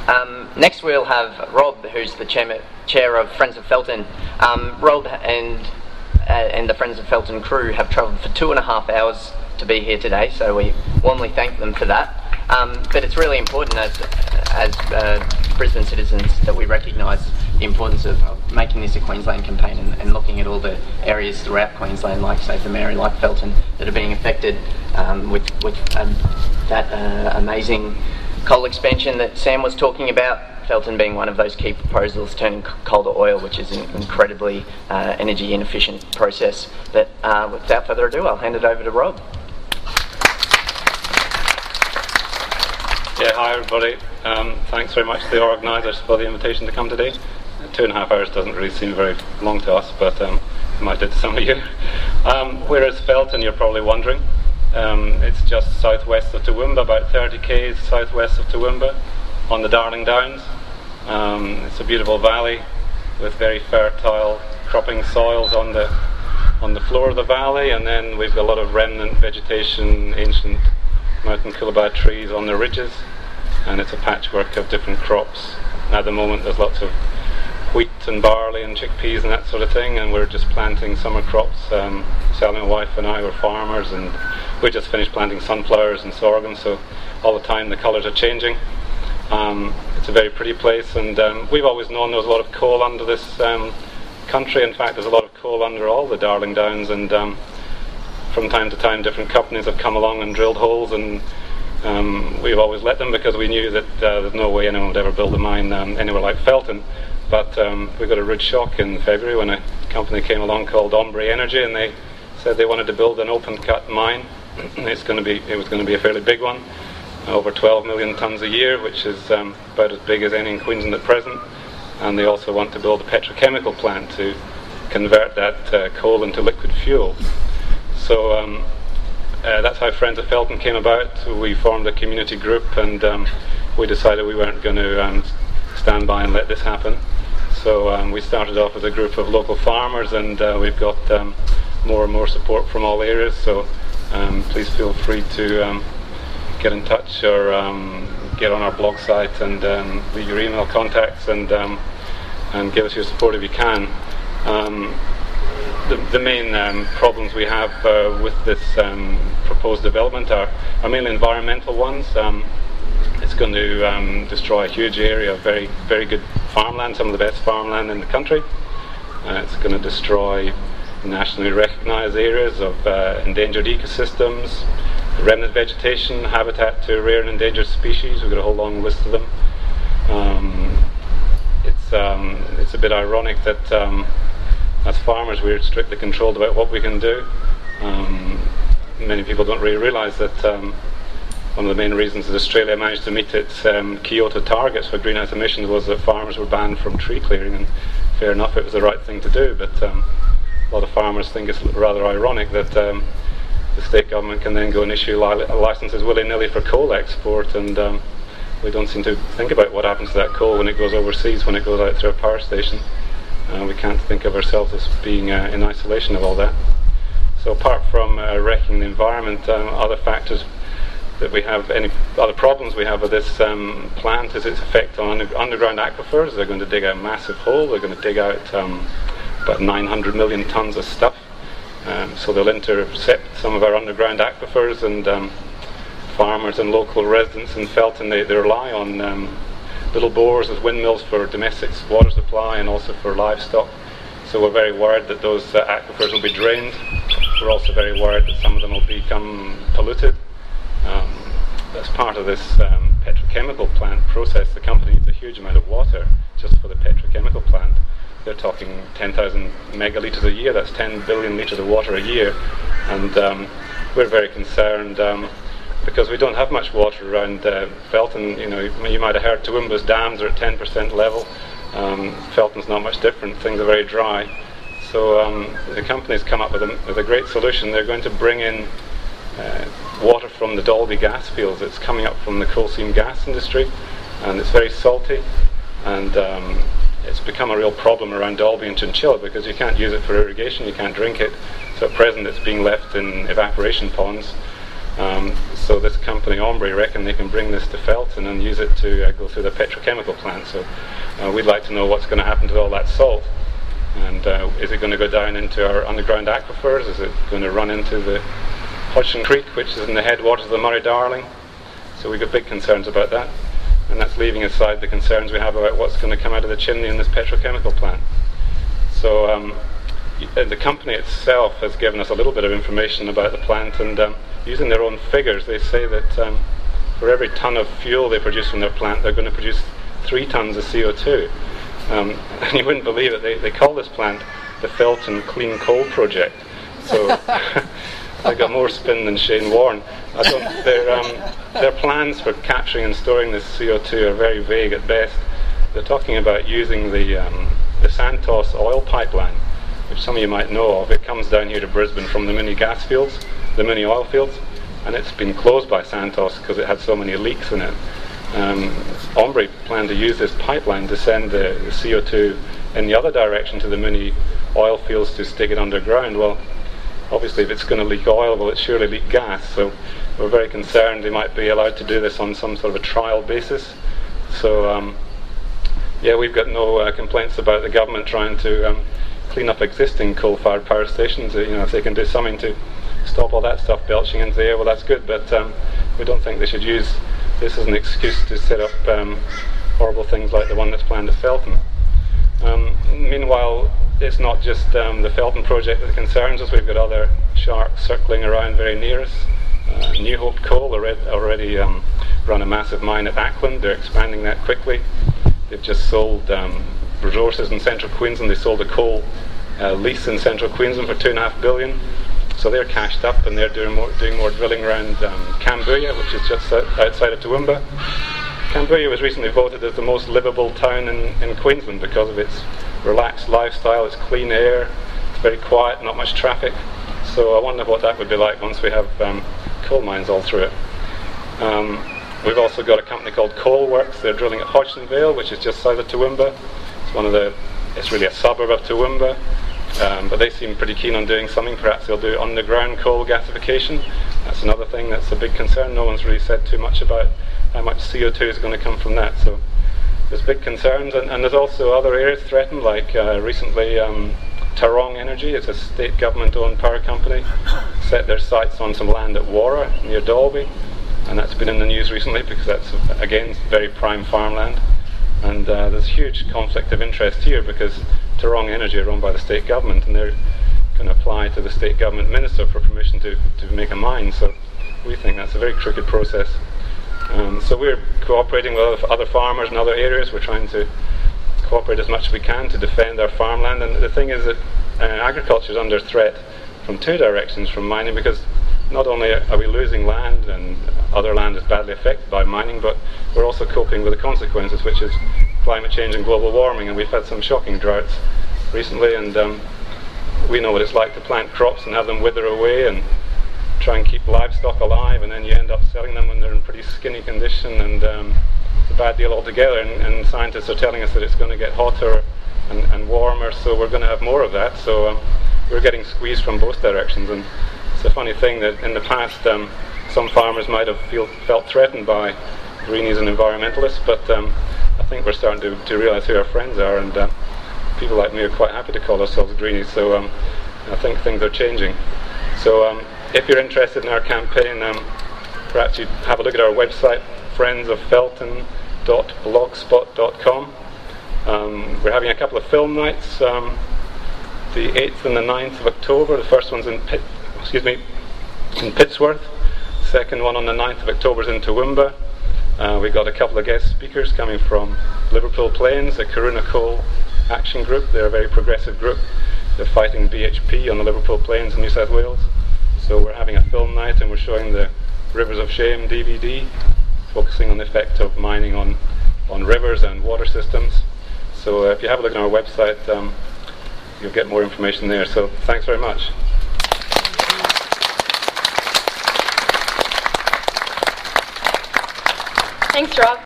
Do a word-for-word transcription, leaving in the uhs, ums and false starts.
Um, next we'll have Rob, who's the chair, chair of Friends of Felton. Um, Rob and uh, and the Friends of Felton crew have travelled for two and a half hours to be here today, so we warmly thank them for that. Um, but it's really important as as uh, Brisbane citizens that we recognise the importance of making this a Queensland campaign and, and looking at all the areas throughout Queensland, like Save the Mary, like Felton, that are being affected um, with, with um, that uh, amazing coal expansion that Sam was talking about. Felton being one of those key proposals, turning coal to oil, which is an incredibly uh, energy inefficient process. But uh, without further ado, I'll hand it over to Rob. Yeah, hi everybody. Um, thanks very much to the organisers for the invitation to come today. Two and a half hours doesn't really seem very long to us, but um, it might do to some of you. Um, where is Felton, you're probably wondering. Um, it's just southwest of Toowoomba, about thirty k's southwest of Toowoomba, on the Darling Downs. Um, it's a beautiful valley with very fertile cropping soils on the on the floor of the valley, and then we've got a lot of remnant vegetation, ancient mountain coolabah trees on the ridges, and it's a patchwork of different crops. At the moment there's lots of wheat and barley and chickpeas and that sort of thing, and we're just planting summer crops. Um, Sally, my wife, and I were farmers, and we just finished planting sunflowers and sorghum, so all the time the colours are changing. Um, it's a very pretty place, and um, we've always known there was a lot of coal under this um, country. In fact, there's a lot of coal under all the Darling Downs, and um, from time to time different companies have come along and drilled holes, and um, we've always let them because we knew that uh, there's no way anyone would ever build a mine um, anywhere like Felton. But um, we got a rude shock in February when a company came along called Ombre Energy, and they said they wanted to build an open cut mine. it's going to be it was going to be a fairly big one, over twelve million tonnes a year, which is um, about as big as any in Queensland at present. And they also want to build a petrochemical plant to convert that uh, coal into liquid fuel. So um, uh, that's how Friends of Felton came about. We formed a community group, and um, we decided we weren't going to um, stand by and let this happen. So um, we started off as a group of local farmers, and uh, we've got um, more and more support from all areas. So um, please feel free to um, get in touch, or um, get on our blog site and um, leave your email contacts, and um, and give us your support if you can. Um, The, the main um, problems we have uh, with this um, proposed development are, are mainly environmental ones. Um, it's going to um, destroy a huge area of very, very good farmland, some of the best farmland in the country. Uh, it's going to destroy nationally recognised areas of uh, endangered ecosystems, remnant vegetation, habitat to rare and endangered species. We've got a whole long list of them. Um, it's, um, it's a bit ironic that um, as farmers we're strictly controlled about what we can do. Um, many people don't really realise that um, one of the main reasons that Australia managed to meet its um, Kyoto targets for greenhouse emissions was that farmers were banned from tree clearing, and fair enough, it was the right thing to do, but um, a lot of farmers think it's rather ironic that um, the state government can then go and issue li- licences willy-nilly for coal export, and um, we don't seem to think about what happens to that coal when it goes overseas, when it goes out through a power station. Uh, we can't think of ourselves as being uh, in isolation of all that. So apart from uh, wrecking the environment, um, other factors that we have, any other problems we have with this um, plant is its effect on under- underground aquifers. They're going to dig out a massive hole. They're going to dig out um, about nine hundred million tonnes of stuff. Um, so they'll intercept some of our underground aquifers, and um, farmers and local residents in Felton, they, they rely on um, little bores with windmills for domestic water supply and also for livestock. So we're very worried that those uh, aquifers will be drained. We're also very worried that some of them will become polluted. Um, as part of this um, petrochemical plant process, the company needs a huge amount of water just for the petrochemical plant. They're talking ten thousand megalitres a year. That's ten billion litres of water a year, and um, we're very concerned um, because we don't have much water around uh, Felton. You know, you might have heard Toowoomba's dams are at ten percent level. Um, Felton's not much different. Things are very dry. So um, the company's come up with a, with a great solution. They're going to bring in uh, water from the Dalby gas fields. It's coming up from the coal seam gas industry, and it's very salty, and um, it's become a real problem around Dalby and Chinchilla because you can't use it for irrigation, you can't drink it. So at present it's being left in evaporation ponds. Um, so this company, Ombre, reckon they can bring this to Felton and use it to uh, go through the petrochemical plant. So uh, we'd like to know what's going to happen to all that salt. And uh, is it going to go down into our underground aquifers? Is it going to run into the Hodgson Creek, which is in the headwaters of the Murray-Darling? So we've got big concerns about that. And that's leaving aside the concerns we have about what's going to come out of the chimney in this petrochemical plant. So um, the company itself has given us a little bit of information about the plant, and um, using their own figures, they say that um, for every ton of fuel they produce from their plant, they're going to produce three tons of C O two. Um, and you wouldn't believe it, they, they call this plant the Felton Clean Coal Project. So they got more spin than Shane Warne. I don't, their, um, their plans for capturing and storing this C O two are very vague at best. They're talking about using the, um, the Santos oil pipeline, which some of you might know of. It comes down here to Brisbane from the mini gas fields, the mini oil fields, and it's been closed by Santos because it had so many leaks in it. Um, Ombre planned to use this pipeline to send the, the C O two in the other direction to the mini oil fields to stick it underground. Well, obviously if it's going to leak oil, well, it surely leak gas, so we're very concerned they might be allowed to do this on some sort of a trial basis. So um, yeah, we've got no uh, complaints about the government trying to um, clean up existing coal-fired power stations. Uh, you know, if they can do something to stop all that stuff belching into the air, well, that's good, but um, we don't think they should use this as an excuse to set up um, horrible things like the one that's planned at Felton. Um, meanwhile, it's not just um, the Felton project that concerns us. We've got other sharks circling around very near us. Uh, New Hope Coal already, already um, run a massive mine at Ackland. They're expanding that quickly. They've just sold um, resources in central Queensland. They sold a coal uh, lease in central Queensland for two and a half billion. So they're cashed up, and they're doing more, doing more drilling around um, Cambuya, which is just outside of Toowoomba. Cambuya was recently voted as the most livable town in, in Queensland because of its relaxed lifestyle, its clean air, it's very quiet, not much traffic. So I wonder what that would be like once we have um, coal mines all through it. Um, we've also got a company called Coalworks. They're drilling at Hodgson Vale, which is just south of Toowoomba. It's one of the, it's really a suburb of Toowoomba. Um, but they seem pretty keen on doing something. Perhaps they'll do underground coal gasification. That's another thing that's a big concern. No one's really said too much about how much C O two is going to come from that. So there's big concerns, and, and there's also other areas threatened, like uh, recently um, Tarong Energy, it's a state government-owned power company, set their sights on some land at Warra near Dalby, and that's been in the news recently because that's, again, very prime farmland. And uh, there's huge conflict of interest here because Tarong Energy are owned by the state government, and they're going to apply to the state government minister for permission to, to make a mine. So we think that's a very crooked process. Um, so we're cooperating with other farmers in other areas. We're trying to cooperate as much as we can to defend our farmland. And the thing is that uh, agriculture is under threat from two directions from mining, because not only are we losing land and other land is badly affected by mining, but we're also coping with the consequences, which is climate change and global warming. And we've had some shocking droughts recently, and um, we know what it's like to plant crops and have them wither away and try and keep livestock alive, and then you end up selling them when they're in pretty skinny condition, and um, it's a bad deal altogether. And, and scientists are telling us that it's going to get hotter and, and warmer, so we're going to have more of that. So um, we're getting squeezed from both directions. And it's a funny thing that in the past um, some farmers might have feel, felt threatened by greenies and environmentalists, but um, I think we're starting to, to realise who our friends are, and uh, people like me are quite happy to call ourselves greenies. So um, I think things are changing. So um, if you're interested in our campaign, um, perhaps you have a look at our website, friends of felton dot blogspot dot com. Um, we're having a couple of film nights, um, the eighth and the ninth of October. The first one's in Pitt, excuse me, in Pittsworth. The second one on the ninth of October is in Toowoomba. Uh, we've got a couple of guest speakers coming from Liverpool Plains, the Karuna Coal Action Group. They're a very progressive group. They're fighting B H P on the Liverpool Plains in New South Wales. So we're having a film night, and we're showing the Rivers of Shame D V D, focusing on the effect of mining on, on rivers and water systems. So uh, if you have a look at our website, um, you'll get more information there. So thanks very much. Thanks, Rob.